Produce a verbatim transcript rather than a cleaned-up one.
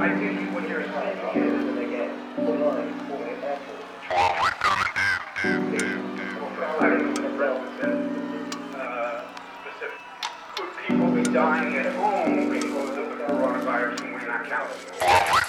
I think what you're saying is, and again, online, for example, Well, we're coming, dude, dude, dude, dude. I don't know what the reference uh, specific. Could people be dying at home because of the coronavirus and we're not counting them? Well, we're